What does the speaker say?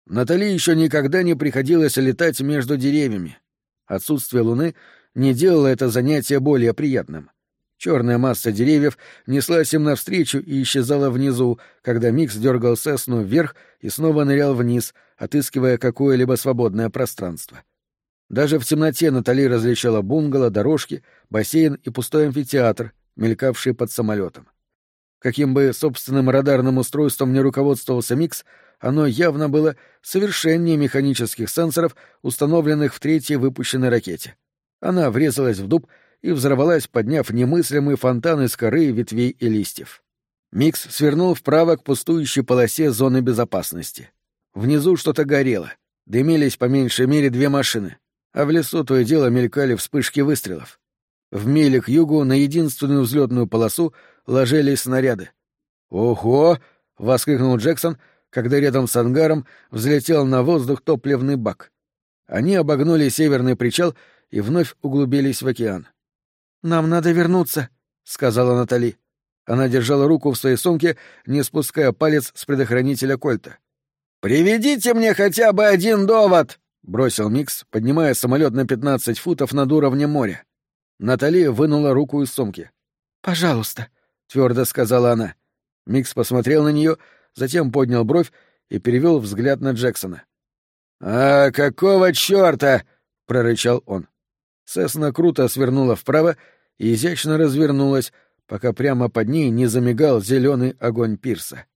Натали еще никогда не приходилось летать между деревьями. Отсутствие луны не делало это занятие более приятным. Черная масса деревьев неслась им навстречу и исчезала внизу, когда Микс дергал Сесну вверх и снова нырял вниз, отыскивая какое-либо свободное пространство. Даже в темноте Натали различала бунгало, дорожки, бассейн и пустой амфитеатр, мелькавший под самолетом. Каким бы собственным радарным устройством ни руководствовался Микс, оно явно было совершеннее механических сенсоров, установленных в третьей выпущенной ракете. Она врезалась в дуб и взорвалась, подняв немыслимый фонтан из коры, ветвей и листьев. Микс свернул вправо к пустующей полосе зоны безопасности. Внизу что-то горело. Дымились по меньшей мере 2 машины, а в лесу то и дело мелькали вспышки выстрелов. В миле к югу на единственную взлетную полосу ложились снаряды. «Ого!» — воскликнул Джексон, когда рядом с ангаром взлетел на воздух топливный бак. Они обогнули северный причал и вновь углубились в океан. «Нам надо вернуться», — сказала Натали. Она держала руку в своей сумке, не спуская палец с предохранителя кольта. «Приведите мне хотя бы один довод!» — бросил Микс, поднимая самолет на 15 футов над уровнем моря. Натали вынула руку из сумки. «Пожалуйста», — твердо сказала она. Микс посмотрел на нее, затем поднял бровь и перевел взгляд на Джексона. «А какого черта?» — прорычал он. Сесна круто свернула вправо и изящно развернулась, пока прямо под ней не замигал зеленый огонь пирса.